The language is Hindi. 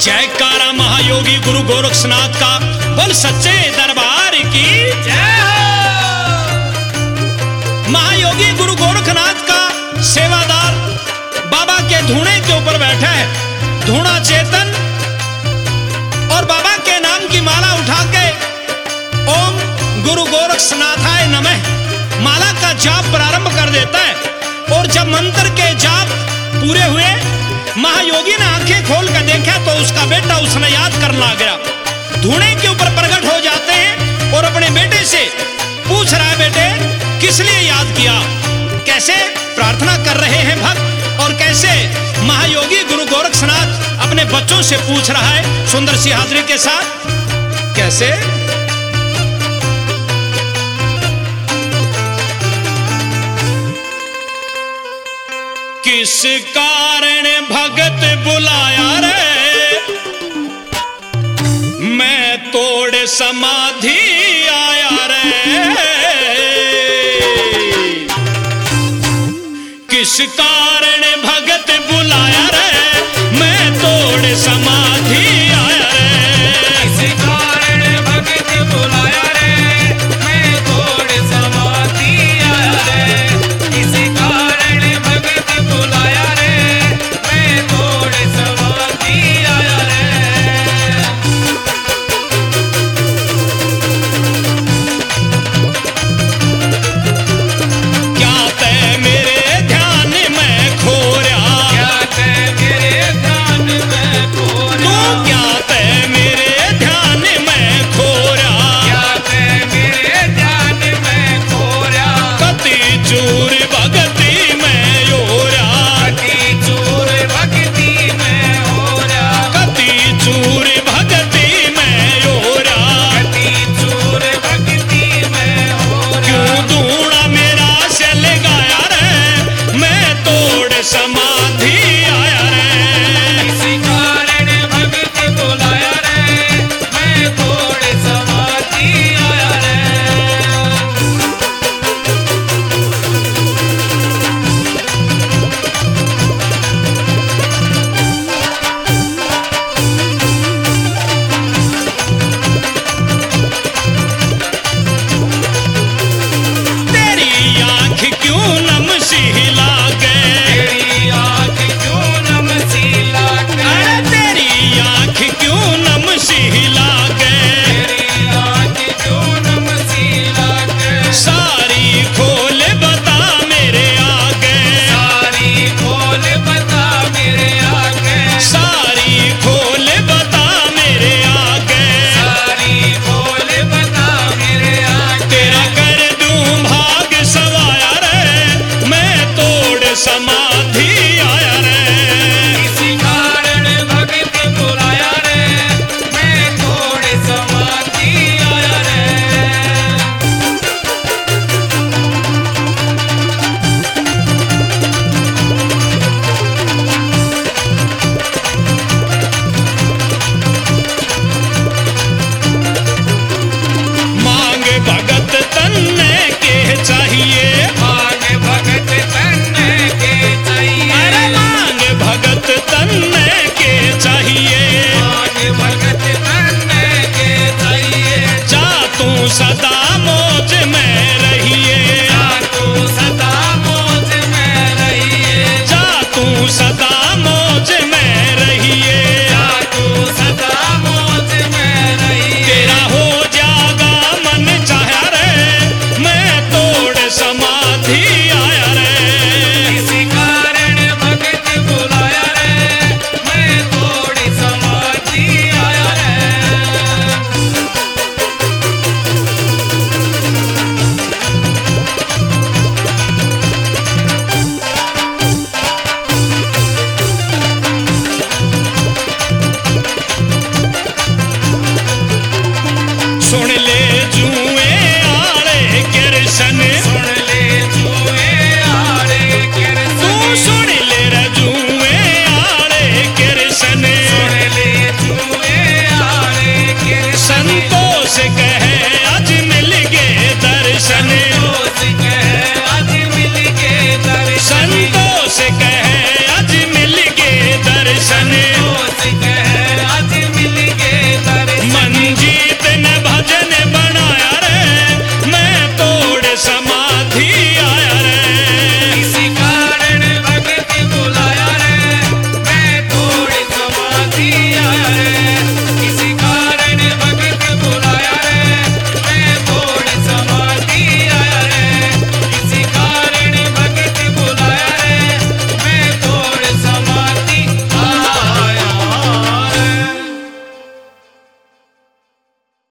जयकारा महायोगी गुरु गोरक्षनाथ का, बोल सच्चे दरबार की जय हो। महायोगी गुरु गोरखनाथ का सेवादार बाबा के धूणे के ऊपर बैठा है। धूणा चेतन और बाबा के नाम की माला उठा के ओम गुरु गोरक्षनाथाय नमः माला का जाप प्रारंभ कर देता है। और जब मंत्र के जाप पूरे हुए, महायोगी ने आंखें खोल कर देखा तो उसका बेटा उसने याद करने लग गया। धूणे के ऊपर प्रकट हो जाते हैं और अपने बेटे से पूछ रहा है, बेटे किस लिए याद किया, कैसे प्रार्थना कर रहे हैं भक्त, और कैसे महायोगी गुरु गोरक्षनाथ अपने बच्चों से पूछ रहा है सुंदर सी हाजिरी के साथ। कैसे? किस कारण भगत बुलाया रे, मैं तोड़ समाधि आया रे। किस कारण भगत बुलाया रे, मैं तोड़ समाधि आया रे। किस कारण भगत बुलाया रे, मैं तोड़ समाधि आया रे। किस कारण भगत बुलाया रे, मैं तोड़ समाधि आया रे। क्या तै मेरे ध्यान में खोया, क्या तै मेरे ध्यान में खोया, तू क्या तै मेरे ध्यान में खोया, क्या तै मेरे ध्यान में खोया। कति चूर